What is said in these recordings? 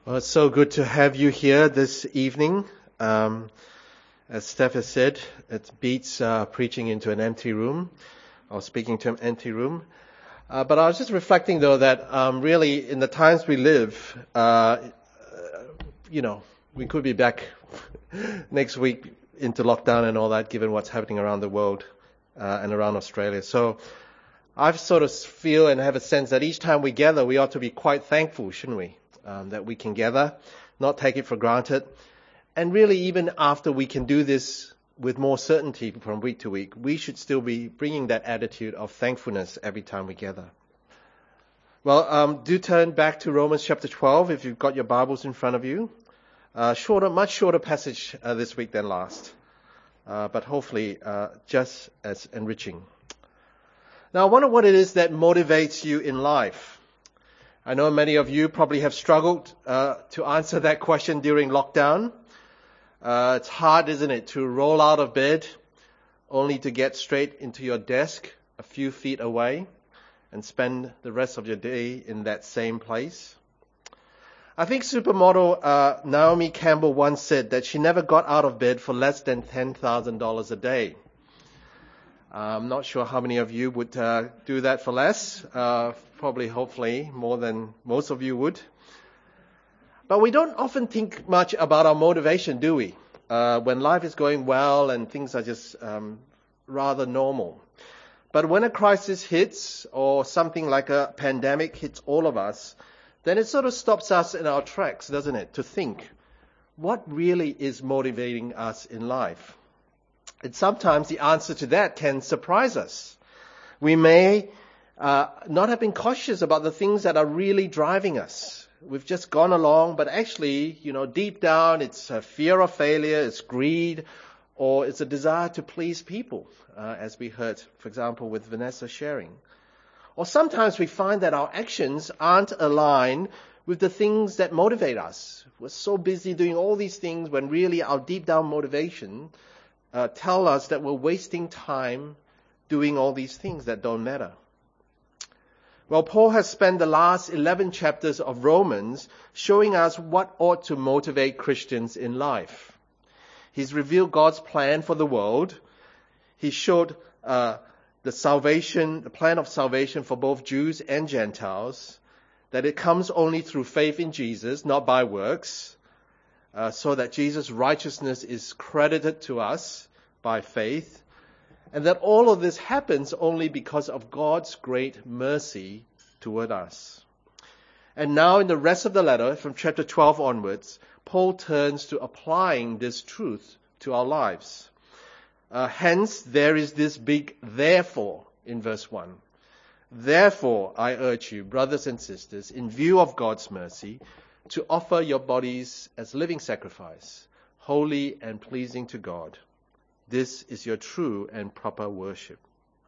Well, it's so good to have you here this evening. As Steph has said, it beats preaching into an empty room or speaking to an empty room. But I was just reflecting, though, that really in the times we live, we could be back next week into lockdown and all that, given what's happening around the world and around Australia. So I sort of feel and have a sense that each time we gather, we ought to be quite thankful, shouldn't we? That we can gather, not take it for granted. And really, even after we can do this with more certainty from week to week, we should still be bringing that attitude of thankfulness every time we gather. Well, do turn back to Romans chapter 12 if you've got your Bibles in front of you. Much shorter passage this week than last, but hopefully just as enriching. Now, I wonder what it is that motivates you in life. I know many of you probably have struggled to answer that question during lockdown. It's hard, isn't it, to roll out of bed only to get straight into your desk a few feet away and spend the rest of your day in that same place. I think supermodel Naomi Campbell once said that she never got out of bed for less than $10,000 a day. I'm not sure how many of you would do that for less. Probably, hopefully, more than most of you would. But we don't often think much about our motivation, do we? When life is going well and things are just rather normal. But when a crisis hits or something like a pandemic hits all of us, then it sort of stops us in our tracks, doesn't it? To think, what really is motivating us in life? And sometimes the answer to that can surprise us. We may not have been cautious about the things that are really driving us. We've just gone along, but actually, deep down, it's a fear of failure, it's greed, or it's a desire to please people, as we heard, for example, with Vanessa sharing. Or sometimes we find that our actions aren't aligned with the things that motivate us. We're so busy doing all these things when really our deep down motivation tell us that we're wasting time doing all these things that don't matter. Well, Paul has spent the last 11 chapters of Romans showing us what ought to motivate Christians in life. He's revealed God's plan for the world. He showed the plan of salvation for both Jews and Gentiles, that it comes only through faith in Jesus, not by works. So that Jesus' righteousness is credited to us by faith, and that all of this happens only because of God's great mercy toward us. And now in the rest of the letter, from chapter 12 onwards, Paul turns to applying this truth to our lives. Hence, there is this big therefore in verse 1. Therefore, I urge you, brothers and sisters, in view of God's mercy, to offer your bodies as living sacrifice, holy and pleasing to God. This is your true and proper worship.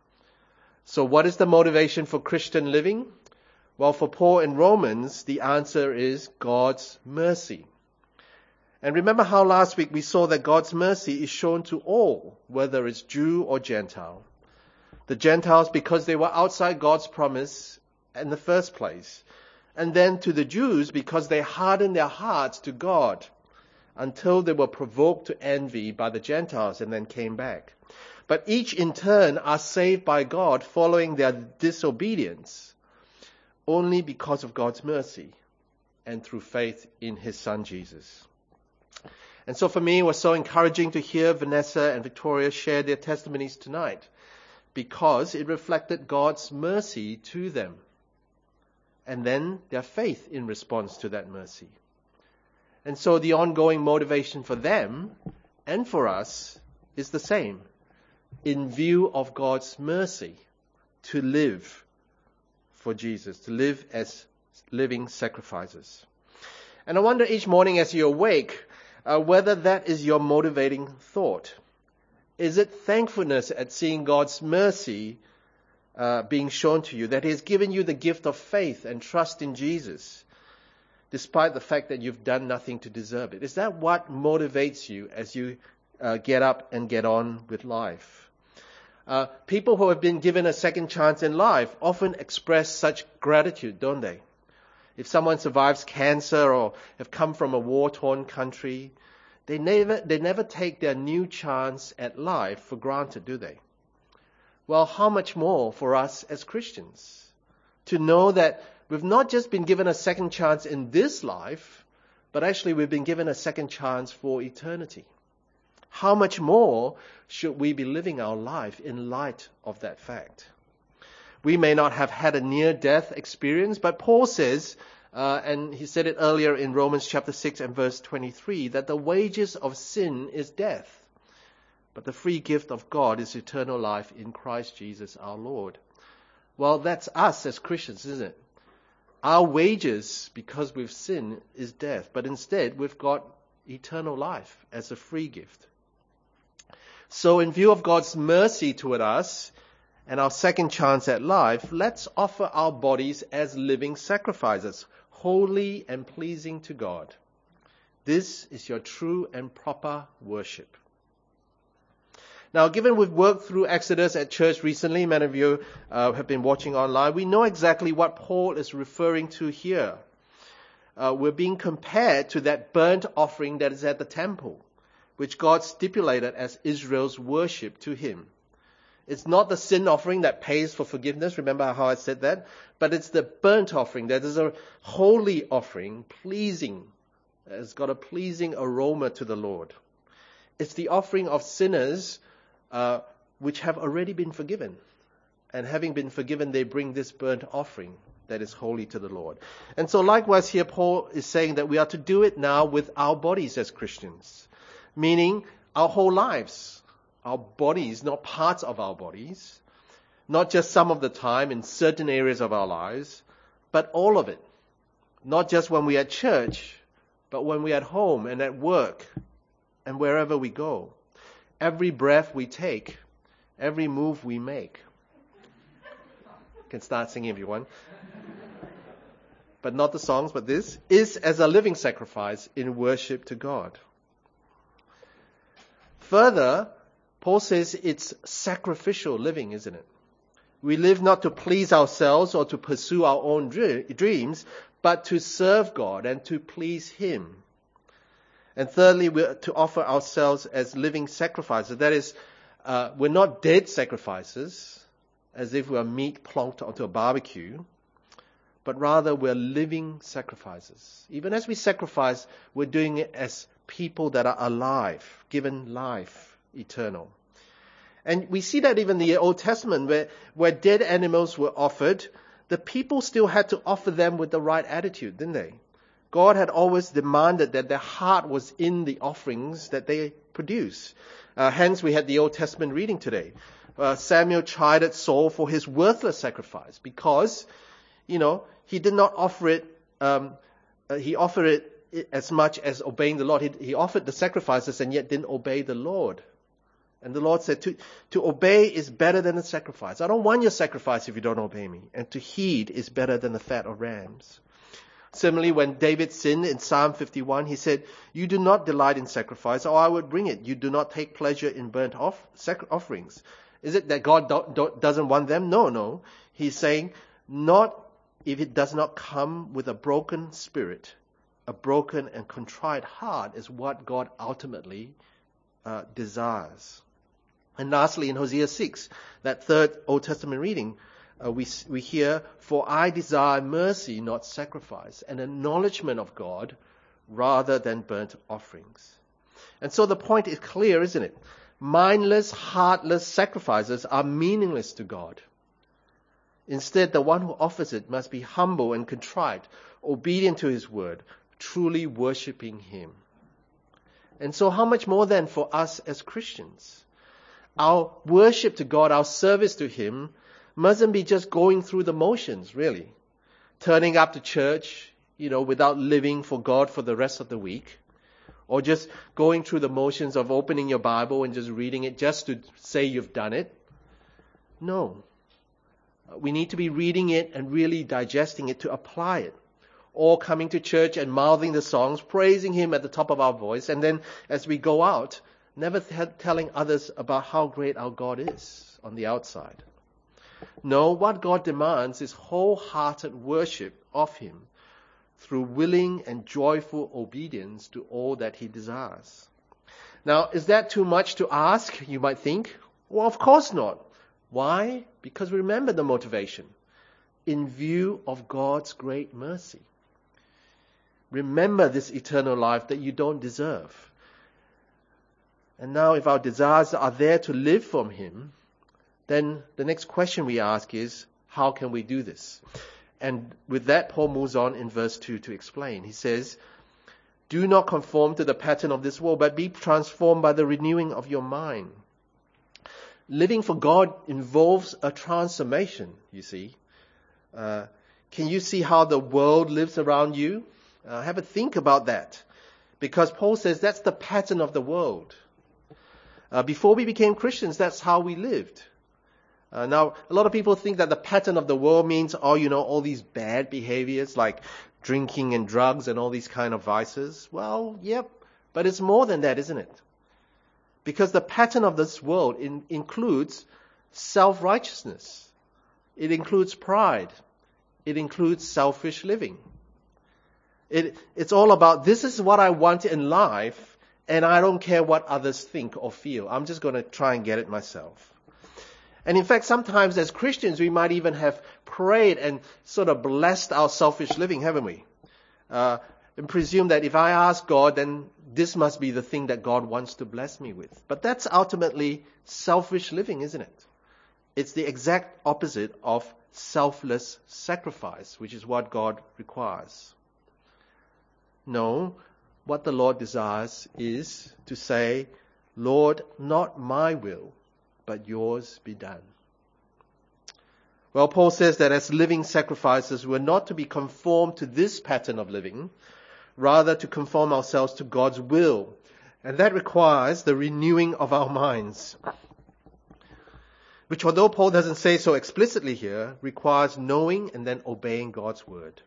So what is the motivation for Christian living? Well, for Paul in Romans, the answer is God's mercy. And remember how last week we saw that God's mercy is shown to all, whether it's Jew or Gentile. The Gentiles because they were outside God's promise in the first place. And then to the Jews because they hardened their hearts to God until they were provoked to envy by the Gentiles and then came back. But each in turn are saved by God following their disobedience only because of God's mercy and through faith in His Son Jesus. And so for me, it was so encouraging to hear Vanessa and Victoria share their testimonies tonight because it reflected God's mercy to them. And then their faith in response to that mercy. And so the ongoing motivation for them and for us is the same. In view of God's mercy, to live for Jesus, to live as living sacrifices. And I wonder each morning as you awake, whether that is your motivating thought. Is it thankfulness at seeing God's mercy being shown to you, that He has given you the gift of faith and trust in Jesus, despite the fact that you've done nothing to deserve it? Is that what motivates you as you get up and get on with life? People who have been given a second chance in life often express such gratitude, don't they? If someone survives cancer or have come from a war-torn country, they never take their new chance at life for granted, do they? Well, how much more for us as Christians to know that we've not just been given a second chance in this life, but actually we've been given a second chance for eternity. How much more should we be living our life in light of that fact? We may not have had a near-death experience, but Paul says, and he said it earlier in Romans chapter 6 and verse 23, that the wages of sin is death, but the free gift of God is eternal life in Christ Jesus our Lord. Well, that's us as Christians, isn't it? Our wages, because we've sinned, is death, but instead we've got eternal life as a free gift. So in view of God's mercy toward us and our second chance at life, let's offer our bodies as living sacrifices, holy and pleasing to God. This is your true and proper worship. Now, given we've worked through Exodus at church recently, many of you have been watching online, we know exactly what Paul is referring to here. We're being compared to that burnt offering that is at the temple, which God stipulated as Israel's worship to him. It's not the sin offering that pays for forgiveness, remember how I said that? But it's the burnt offering that is a holy offering, pleasing. It's got a pleasing aroma to the Lord. It's the offering of sinners which have already been forgiven. And having been forgiven, they bring this burnt offering that is holy to the Lord. And so likewise here, Paul is saying that we are to do it now with our bodies as Christians. Meaning our whole lives, our bodies, not parts of our bodies, not just some of the time in certain areas of our lives, but all of it. Not just when we're at church, but when we're at home and at work and wherever we go. Every breath we take, every move we make. You can start singing if you want. But not the songs, but this is as a living sacrifice in worship to God. Further, Paul says it's sacrificial living, isn't it? We live not to please ourselves or to pursue our own dreams, but to serve God and to please Him. And thirdly, we're to offer ourselves as living sacrifices. That is, we're not dead sacrifices, as if we're meat plonked onto a barbecue, but rather we're living sacrifices. Even as we sacrifice, we're doing it as people that are alive, given life, eternal. And we see that even in the Old Testament, where dead animals were offered, the people still had to offer them with the right attitude, didn't they? God had always demanded that their heart was in the offerings that they produce. Hence, we had the Old Testament reading today. Samuel chided Saul for his worthless sacrifice because, he did not offer it. He offered it as much as obeying the Lord. He offered the sacrifices and yet didn't obey the Lord. And the Lord said, to obey is better than the sacrifice. I don't want your sacrifice if you don't obey me. And to heed is better than the fat of rams. Similarly, when David sinned in Psalm 51, he said, you do not delight in sacrifice, or I would bring it. You do not take pleasure in burnt offerings. Is it that God doesn't want them? No. He's saying, not if it does not come with a broken spirit. A broken and contrite heart is what God ultimately desires. And lastly, in Hosea 6, that third Old Testament reading, we hear, for I desire mercy, not sacrifice, an acknowledgement of God rather than burnt offerings. And so the point is clear, isn't it? Mindless, heartless sacrifices are meaningless to God. Instead, the one who offers it must be humble and contrite, obedient to His word, truly worshipping Him. And so how much more then for us as Christians? Our worship to God, our service to Him, mustn't be just going through the motions, really. Turning up to church, without living for God for the rest of the week. Or just going through the motions of opening your Bible and just reading it just to say you've done it. No. We need to be reading it and really digesting it to apply it. Or coming to church and mouthing the songs, praising Him at the top of our voice. And then as we go out, never telling others about how great our God is on the outside. No, what God demands is wholehearted worship of Him, through willing and joyful obedience to all that he desires. Now, is that too much to ask, you might think? Well, of course not. Why? Because remember the motivation. In view of God's great mercy. Remember this eternal life that you don't deserve. And now if our desires are there to live from him, then the next question we ask is, how can we do this? And with that, Paul moves on in verse 2 to explain. He says, do not conform to the pattern of this world, but be transformed by the renewing of your mind. Living for God involves a transformation, you see. Can you see how the world lives around you? Have a think about that. Because Paul says that's the pattern of the world. Before we became Christians, that's how we lived. Now, a lot of people think that the pattern of the world means, all these bad behaviors like drinking and drugs and all these kind of vices. Well, yep, but it's more than that, isn't it? Because the pattern of this world includes self-righteousness. It includes pride. It includes selfish living. It's all about, this is what I want in life, and I don't care what others think or feel. I'm just going to try and get it myself. And in fact, sometimes as Christians, we might even have prayed and sort of blessed our selfish living, haven't we? And presume that if I ask God, then this must be the thing that God wants to bless me with. But that's ultimately selfish living, isn't it? It's the exact opposite of selfless sacrifice, which is what God requires. No, what the Lord desires is to say, Lord, not my will, but yours be done. Well, Paul says that as living sacrifices, we're not to be conformed to this pattern of living, rather to conform ourselves to God's will. And that requires the renewing of our minds, which, although Paul doesn't say so explicitly here, requires knowing and then obeying God's word.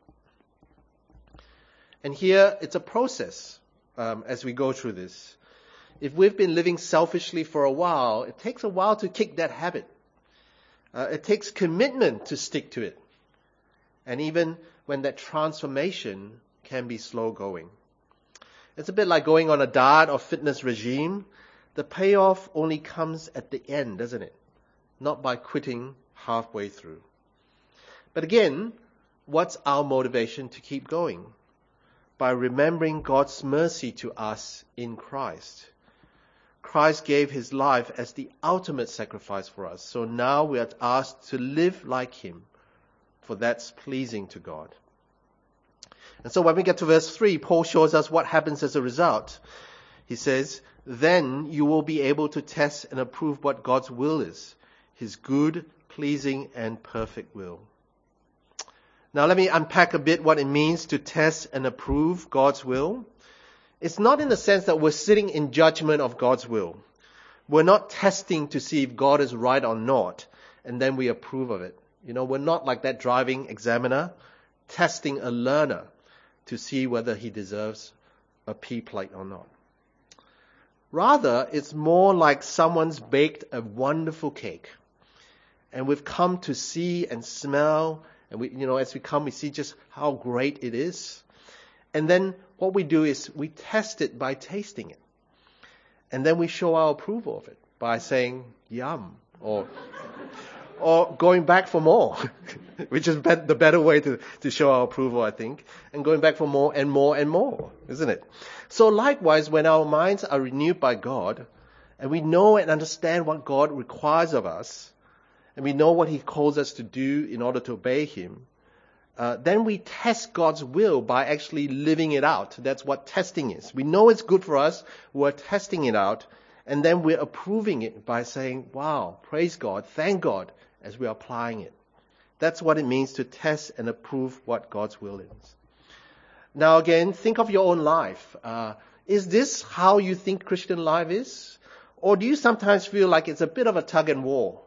And here, it's a process as we go through this. If we've been living selfishly for a while, it takes a while to kick that habit. It takes commitment to stick to it. And even when that transformation can be slow going. It's a bit like going on a diet or fitness regime. The payoff only comes at the end, doesn't it? Not by quitting halfway through. But again, what's our motivation to keep going? By remembering God's mercy to us in Christ. Christ gave his life as the ultimate sacrifice for us. So now we are asked to live like him, for that's pleasing to God. And so when we get to verse 3, Paul shows us what happens as a result. He says, then you will be able to test and approve what God's will is, his good, pleasing, and perfect will. Now let me unpack a bit what it means to test and approve God's will. It's not in the sense that we're sitting in judgment of God's will. We're not testing to see if God is right or not, and then we approve of it. We're not like that driving examiner testing a learner to see whether he deserves a P plate or not. Rather, it's more like someone's baked a wonderful cake, and we've come to see and smell, and as we come, we see just how great it is. And then what we do is we test it by tasting it. And then we show our approval of it by saying, yum, or going back for more, which is the better way to show our approval, I think, and going back for more and more and more, isn't it? So likewise, when our minds are renewed by God, and we know and understand what God requires of us, and we know what he calls us to do in order to obey him, then we test God's will by actually living it out. That's what testing is. We know it's good for us, we're testing it out, and then we're approving it by saying, wow, praise God, thank God, as we're applying it. That's what it means to test and approve what God's will is. Now again, think of your own life. Is this how you think Christian life is? Or do you sometimes feel like it's a bit of a tug of war?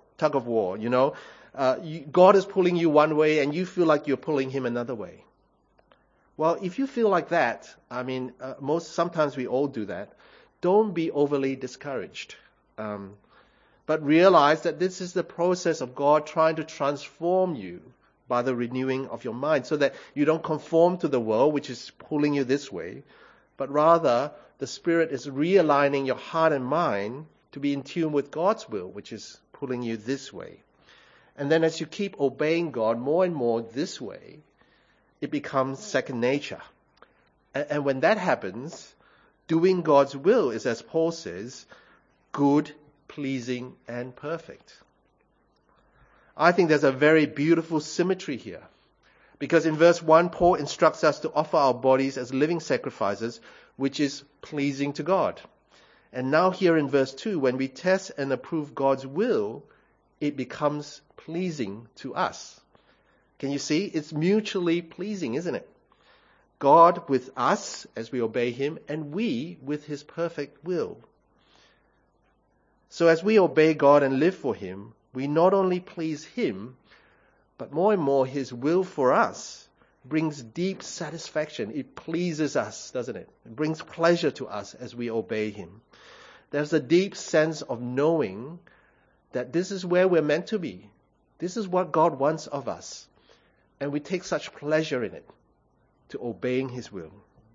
God is pulling you one way and you feel like you're pulling him another way. Well, if you feel like that, sometimes we all do that. Don't be overly discouraged. But realize that this is the process of God trying to transform you by the renewing of your mind, so that you don't conform to the world, which is pulling you this way, but rather the Spirit is realigning your heart and mind to be in tune with God's will, which is pulling you this way. And then as you keep obeying God more and more this way, it becomes second nature. And when that happens, doing God's will is, as Paul says, good, pleasing, and perfect. I think there's a very beautiful symmetry here. Because in verse 1, Paul instructs us to offer our bodies as living sacrifices, which is pleasing to God. And now here in verse 2, when we test and approve God's will, it becomes pleasing to us. Can you see? It's mutually pleasing, isn't it? God with us as we obey Him, and we with His perfect will. So as we obey God and live for Him, we not only please Him, but more and more His will for us brings deep satisfaction. It pleases us, doesn't it? It brings pleasure to us as we obey Him. There's a deep sense of knowing that this is where we're meant to be. This is what God wants of us. And we take such pleasure in it, to obeying His will.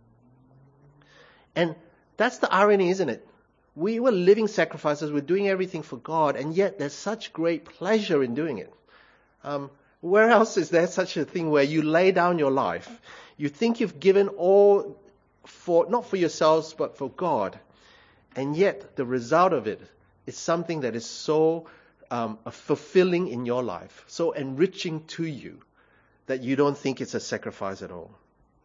And that's the irony, isn't it? We were living sacrifices, we're doing everything for God, and yet there's such great pleasure in doing it. Where else is there such a thing where you lay down your life, you think you've given all for, not for yourselves, but for God, and yet the result of it is something that is so fulfilling in your life, so enriching to you, that you don't think it's a sacrifice at all.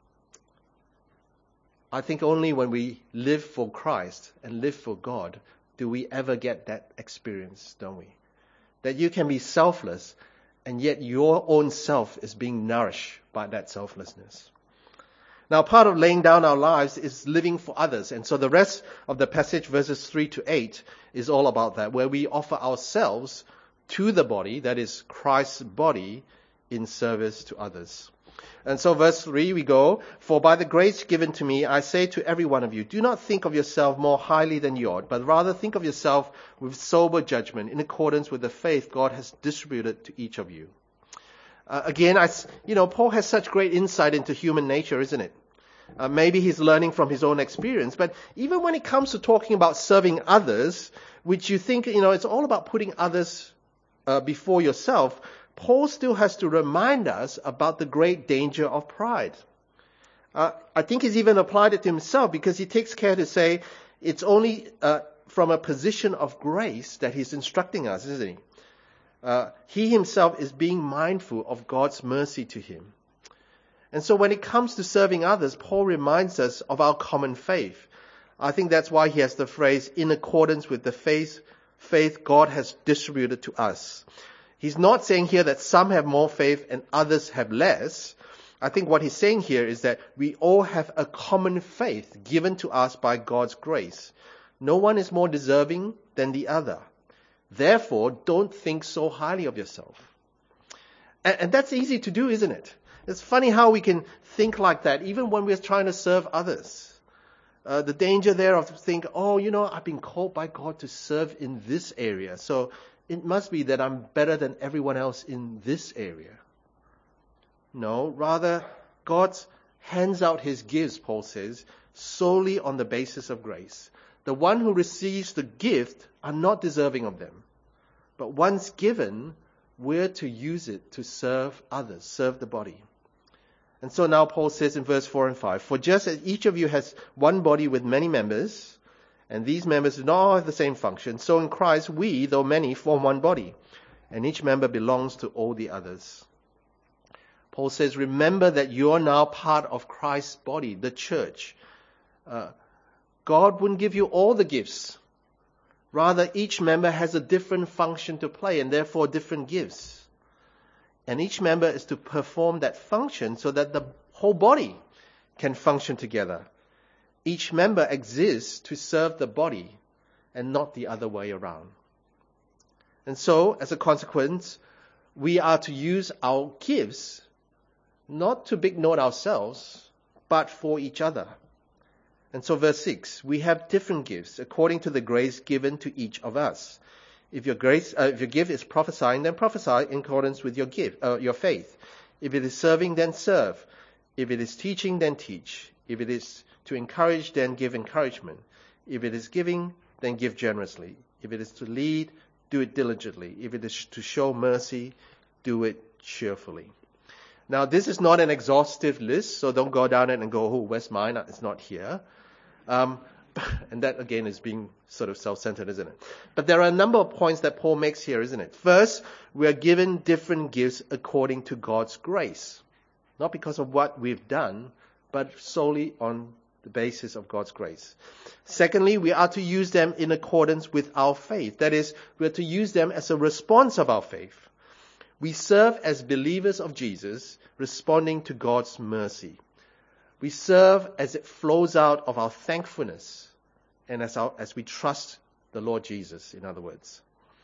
I think only when we live for Christ and live for God do we ever get that experience, don't we? That you can be selfless and yet your own self is being nourished by that selflessness. Now, part of laying down our lives is living for others. And so the rest of the passage, verses 3 to 8, is all about that, where we offer ourselves to the body, that is Christ's body, in service to others. And so verse 3 we go, "For by the grace given to me, I say to every one of you, do not think of yourself more highly than you ought, but rather think of yourself with sober judgment in accordance with the faith God has distributed to each of you." Again, Paul has such great insight into human nature, isn't it? Maybe he's learning from his own experience, but even when it comes to talking about serving others, which you think, it's all about putting others before yourself, Paul still has to remind us about the great danger of pride. I think he's even applied it to himself, because he takes care to say it's only from a position of grace that he's instructing us, isn't he? He himself is being mindful of God's mercy to him. And so when it comes to serving others, Paul reminds us of our common faith. I think that's why he has the phrase, "in accordance with the faith God has distributed to us." He's not saying here that some have more faith and others have less. I think what he's saying here is that we all have a common faith given to us by God's grace. No one is more deserving than the other. Therefore, don't think so highly of yourself. And that's easy to do, isn't it? It's funny how we can think like that even when we're trying to serve others. The danger there of think, I've been called by God to serve in this area, so it must be that I'm better than everyone else in this area. No, rather, God hands out His gifts, Paul says, solely on the basis of grace. The one who receives the gift are not deserving of them. But once given, we're to use it to serve others, serve the body. And so now Paul says in verse 4 and 5, "For just as each of you has one body with many members, and these members do not all have the same function, so in Christ we, though many, form one body, and each member belongs to all the others." Paul says, remember that you're now part of Christ's body, the church. God wouldn't give you all the gifts. Rather, each member has a different function to play, and therefore different gifts. And each member is to perform that function so that the whole body can function together. Each member exists to serve the body and not the other way around. And so, as a consequence, we are to use our gifts not to big note ourselves, but for each other. And so verse 6, "We have different gifts according to the grace given to each of us. If your gift is prophesying, then prophesy in accordance with your faith. If it is serving, then serve. If it is teaching, then teach. If it is to encourage, then give encouragement. If it is giving, then give generously. If it is to lead, do it diligently. If it is to show mercy, do it cheerfully. Now, this is not an exhaustive list, so don't go down it and go, oh, where's mine? It's not here. And that, again, is being sort of self-centered, isn't it? But there are a number of points that Paul makes here, isn't it? First, we are given different gifts according to God's grace. Not because of what we've done, but solely on the basis of God's grace. Secondly, we are to use them in accordance with our faith. That is, we are to use them as a response of our faith. We serve as believers of Jesus, responding to God's mercy. We serve as it flows out of our thankfulness and as we trust the Lord Jesus, in other words.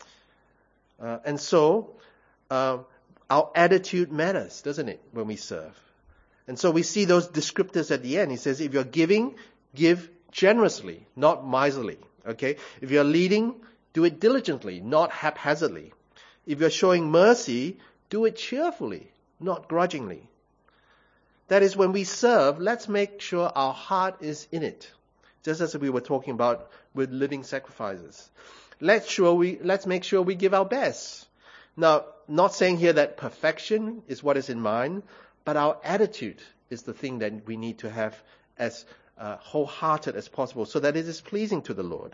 And so, our attitude matters, doesn't it, when we serve? And so we see those descriptors at the end. He says, if you're giving, give generously, not miserly. Okay? If you're leading, do it diligently, not haphazardly. If you're showing mercy, do it cheerfully, not grudgingly. That is, when we serve, let's make sure our heart is in it. Just as we were talking about with living sacrifices. Let's make sure we give our best. Now, not saying here that perfection is what is in mind, but our attitude is the thing that we need to have as wholehearted as possible so that it is pleasing to the Lord.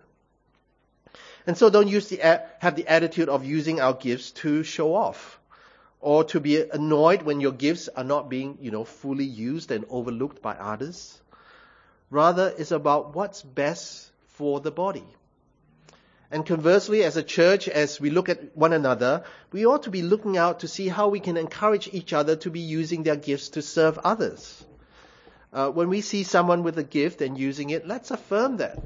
And so don't have the attitude of using our gifts to show off or to be annoyed when your gifts are not being, fully used and overlooked by others. Rather, it's about what's best for the body. And conversely, as a church, as we look at one another, we ought to be looking out to see how we can encourage each other to be using their gifts to serve others. When we see someone with a gift and using it, let's affirm that.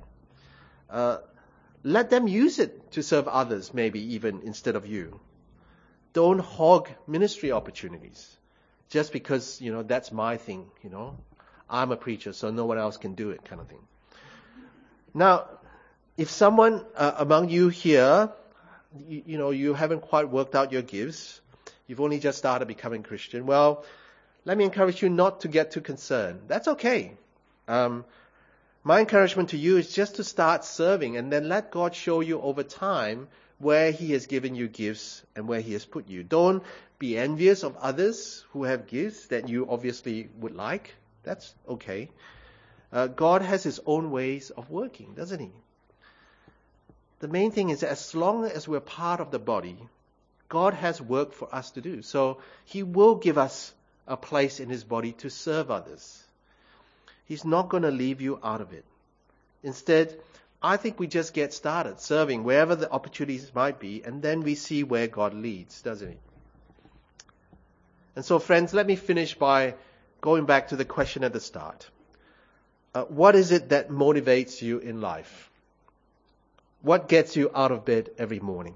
Let them use it to serve others, maybe even instead of you. Don't hog ministry opportunities just because, that's my thing, I'm a preacher, so no one else can do it kind of thing. Now, if someone among you here, you haven't quite worked out your gifts, you've only just started becoming Christian, well, let me encourage you not to get too concerned. That's okay. My encouragement to you is just to start serving and then let God show you over time where He has given you gifts and where He has put you. Don't be envious of others who have gifts that you obviously would like. That's okay. God has His own ways of working, doesn't He? The main thing is that as long as we're part of the body, God has work for us to do. So He will give us a place in His body to serve others. He's not going to leave you out of it. Instead, I think we just get started serving wherever the opportunities might be, and then we see where God leads, doesn't He? And so, friends, let me finish by going back to the question at the start. What is it that motivates you in life? What gets you out of bed every morning?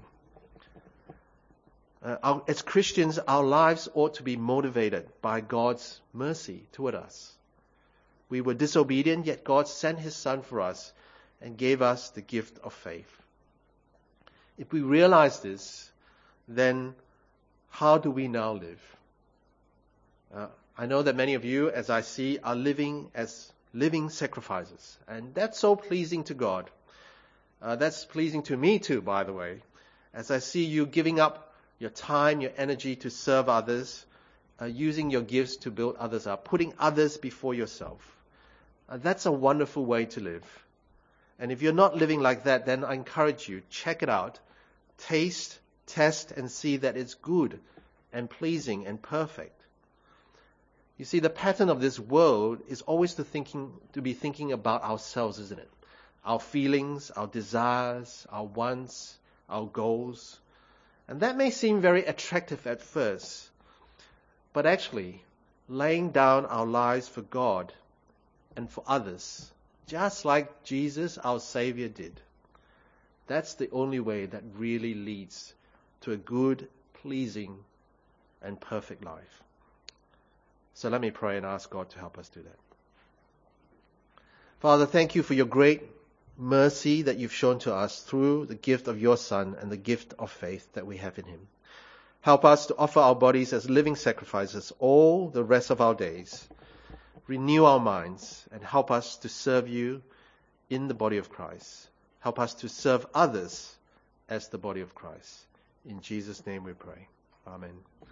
As Christians, our lives ought to be motivated by God's mercy toward us. We were disobedient, yet God sent His Son for us and gave us the gift of faith. If we realize this, then how do we now live? I know that many of you, as I see, are living as living sacrifices. And that's so pleasing to God. That's pleasing to me too, by the way. As I see you giving up your time, your energy to serve others, using your gifts to build others up, putting others before yourself. That's a wonderful way to live. And if you're not living like that, then I encourage you, check it out. Taste, test, and see that it's good and pleasing and perfect. You see, the pattern of this world is always to be thinking about ourselves, isn't it? Our feelings, our desires, our wants, our goals. And that may seem very attractive at first. But actually, laying down our lives for God and for others, just like Jesus, our Savior, did. That's the only way that really leads to a good, pleasing, and perfect life. So let me pray and ask God to help us do that. Father, thank you for your great mercy that you've shown to us through the gift of your Son and the gift of faith that we have in him. Help us to offer our bodies as living sacrifices all the rest of our days. Renew our minds and help us to serve you in the body of Christ. Help us to serve others as the body of Christ. In Jesus' name we pray. Amen.